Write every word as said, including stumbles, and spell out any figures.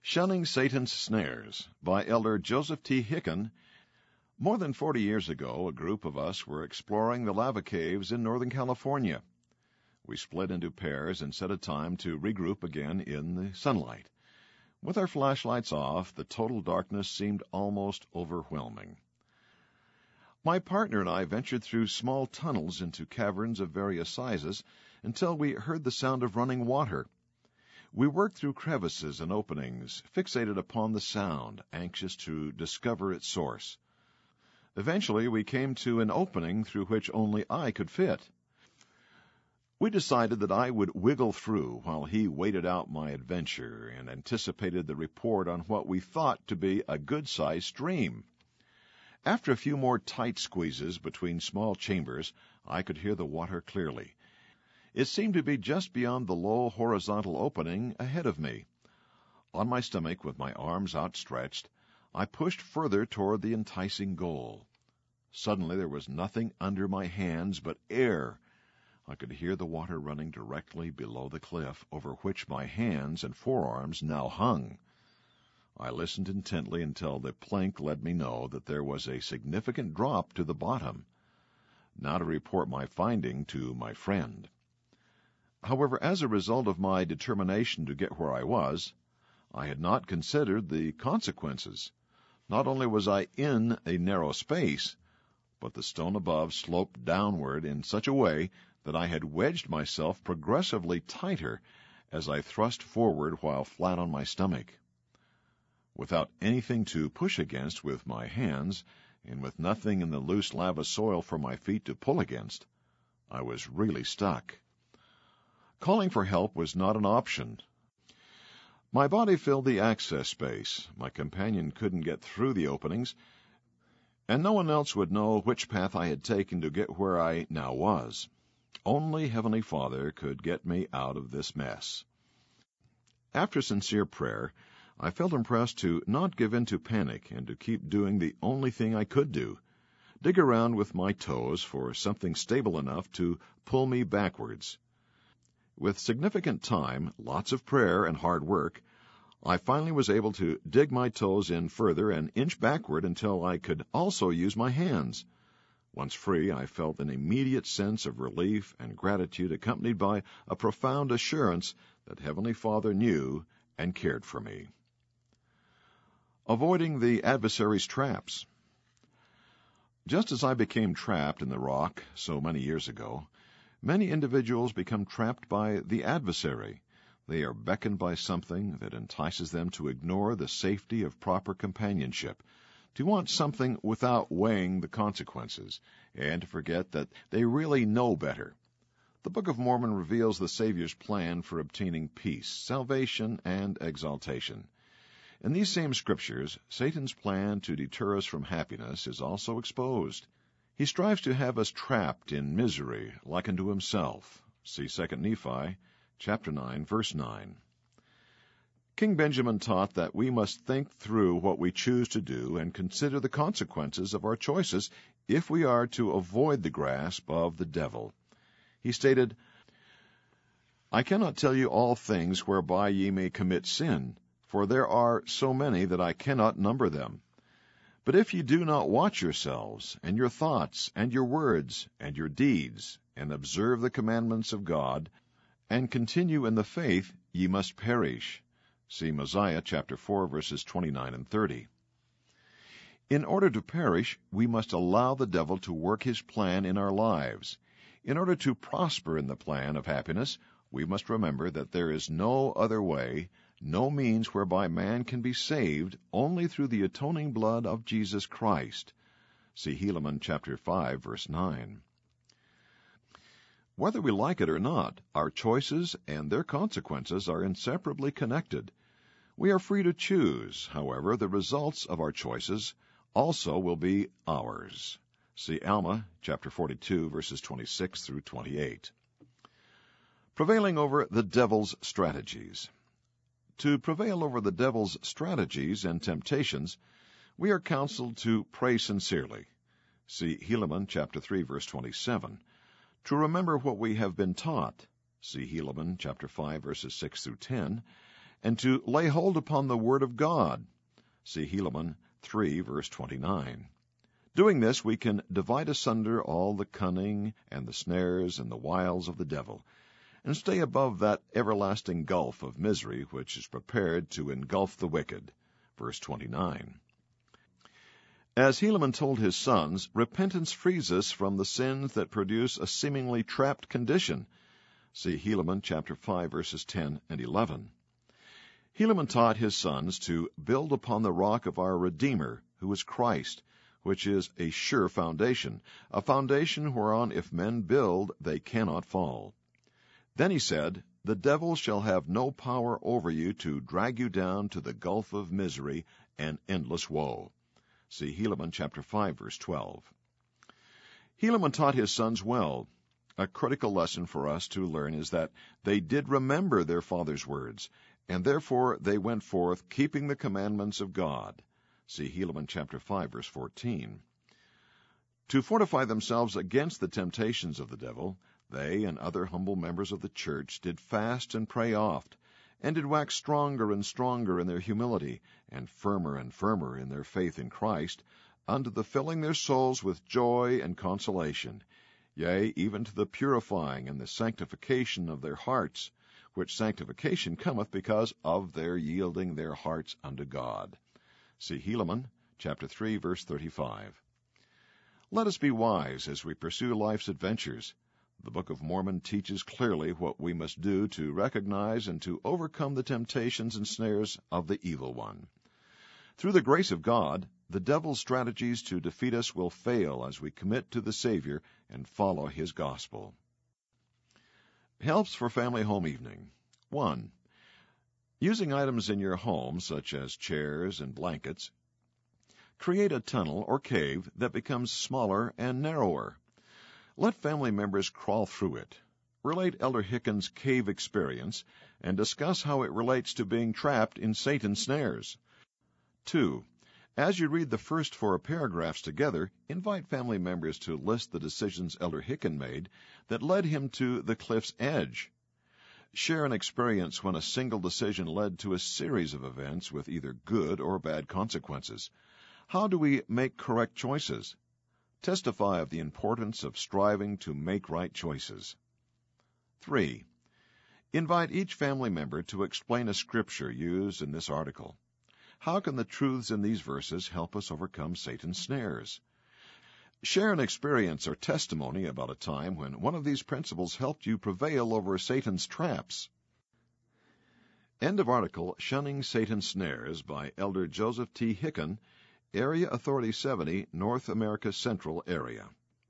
Shunning Satan's Snares by Elder Joseph T. Hicken. More than forty years ago, a group of us were exploring the lava caves in Northern California. We split into pairs and set a time to regroup again in the sunlight. With our flashlights off, the total darkness seemed almost overwhelming. My partner and I ventured through small tunnels into caverns of various sizes until we heard the sound of running water. We worked through crevices and openings, fixated upon the sound, anxious to discover its source. Eventually, we came to an opening through which only I could fit. We decided that I would wiggle through while he waited out my adventure and anticipated the report on what we thought to be a good-sized stream. After a few more tight squeezes between small chambers, I could hear the water clearly. It seemed to be just beyond the low horizontal opening ahead of me. On my stomach, with my arms outstretched, I pushed further toward the enticing goal. Suddenly there was nothing under my hands but air. I could hear the water running directly below the cliff over which my hands and forearms now hung. I listened intently until the plink let me know that there was a significant drop to the bottom. Now to report my finding to my friend. However, as a result of my determination to get where I was, I had not considered the consequences. Not only was I in a narrow space, but the stone above sloped downward in such a way that I had wedged myself progressively tighter as I thrust forward while flat on my stomach. Without anything to push against with my hands, and with nothing in the loose lava soil for my feet to pull against, I was really stuck. Calling for help was not an option. My body filled the access space. My companion couldn't get through the openings, and no one else would know which path I had taken to get where I now was. Only Heavenly Father could get me out of this mess. After sincere prayer, I felt impressed to not give in to panic and to keep doing the only thing I could do, dig around with my toes for something stable enough to pull me backwards. With significant time, lots of prayer, and hard work, I finally was able to dig my toes in further and inch backward until I could also use my hands. Once free, I felt an immediate sense of relief and gratitude accompanied by a profound assurance that Heavenly Father knew and cared for me. Avoiding the adversary's traps. Just as I became trapped in the rock so many years ago, many individuals become trapped by the adversary. They are beckoned by something that entices them to ignore the safety of proper companionship, to want something without weighing the consequences, and to forget that they really know better. The Book of Mormon reveals the Savior's plan for obtaining peace, salvation, and exaltation. In these same scriptures, Satan's plan to deter us from happiness is also exposed. He strives to have us trapped in misery, like unto himself. See Second Nephi, chapter nine, verse nine. King Benjamin taught that we must think through what we choose to do and consider the consequences of our choices if we are to avoid the grasp of the devil. He stated, I cannot tell you all things whereby ye may commit sin, for there are so many that I cannot number them. But if ye do not watch yourselves, and your thoughts, and your words, and your deeds, and observe the commandments of God, and continue in the faith, ye must perish. See Mosiah chapter four, verses twenty-nine and thirty. In order to perish, we must allow the devil to work his plan in our lives. In order to prosper in the plan of happiness, we must remember that there is no other way, no means whereby man can be saved, only through the atoning blood of Jesus Christ. See Helaman chapter five, verse nine. Whether we like it or not, our choices and their consequences are inseparably connected. We are free to choose. However, the results of our choices also will be ours. See Alma chapter forty-two, verses twenty-six through twenty-eight. Prevailing over the devil's strategies. To prevail over the devil's strategies and temptations, we are counseled to pray sincerely. See Helaman chapter three, verse twenty-seven. To remember what we have been taught. See Helaman chapter five, verses six through ten. and to lay hold upon the Word of God. See Helaman three, verse twenty-nine. Doing this, we can divide asunder all the cunning and the snares and the wiles of the devil, and stay above that everlasting gulf of misery which is prepared to engulf the wicked. Verse twenty-nine. As Helaman told his sons, repentance frees us from the sins that produce a seemingly trapped condition. See Helaman chapter five, verses ten and eleven. Helaman taught his sons to build upon the rock of our Redeemer, who is Christ, which is a sure foundation, a foundation whereon if men build, they cannot fall. Then he said, the devil shall have no power over you to drag you down to the gulf of misery and endless woe. See Helaman chapter five, verse twelve. Helaman taught his sons well. A critical lesson for us to learn is that they did remember their father's words, and therefore they went forth keeping the commandments of God. See Helaman chapter five, verse fourteen. To fortify themselves against the temptations of the devil, they and other humble members of the church did fast and pray oft, and did wax stronger and stronger in their humility, and firmer and firmer in their faith in Christ, unto the filling their souls with joy and consolation, yea, even to the purifying and the sanctification of their hearts, which sanctification cometh because of their yielding their hearts unto God. See Helaman chapter three, verse thirty-five. Let us be wise as we pursue life's adventures. The Book of Mormon teaches clearly what we must do to recognize and to overcome the temptations and snares of the evil one. Through the grace of God, the devil's strategies to defeat us will fail as we commit to the Savior and follow his gospel. Helps for Family Home Evening. One. Using items in your home, such as chairs and blankets, create a tunnel or cave that becomes smaller and narrower. Let family members crawl through it. Relate Elder Hicken's cave experience and discuss how it relates to being trapped in Satan's snares. Two. As you read the first four paragraphs together, invite family members to list the decisions Elder Hicken made that led him to the cliff's edge. Share an experience when a single decision led to a series of events with either good or bad consequences. How do we make correct choices? Testify of the importance of striving to make right choices. Three. Invite each family member to explain a scripture used in this article. How can the truths in these verses help us overcome Satan's snares? Share an experience or testimony about a time when one of these principles helped you prevail over Satan's traps. End of article, Shunning Satan's Snares, by Elder Joseph T. Hicken, Area Authority seventy, North America Central Area.